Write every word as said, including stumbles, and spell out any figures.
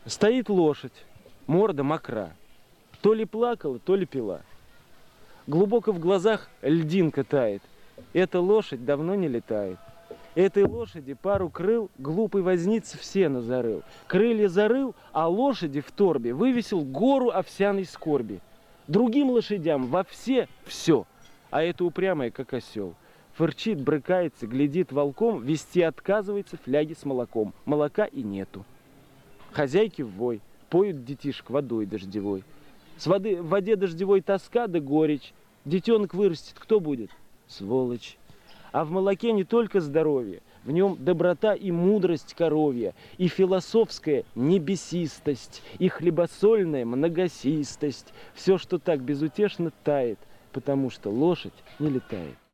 Стоит лошадь, морда мокра. То ли плакала, то ли пила. Глубоко в глазах льдинка тает. Эта лошадь давно не летает. Этой лошади пару крыл глупый возница в сено зарыл. Крылья зарыл, а лошади в торбе вывесил гору овсяной скорби. Другим лошадям во все все, а это упрямая, как осел. Фырчит, брыкается, глядит волком, вести отказывается фляги с молоком. Молока и нету. Хозяйки в вой, поют детишек водой дождевой. С воды, в воде дождевой тоска да горечь. Детенок вырастет, кто будет? Сволочь. А в молоке не только здоровье, в нем доброта и мудрость коровья, и философская небесистость, и хлебосольная многосистость. Все, что так безутешно тает, потому что лошадь не летает.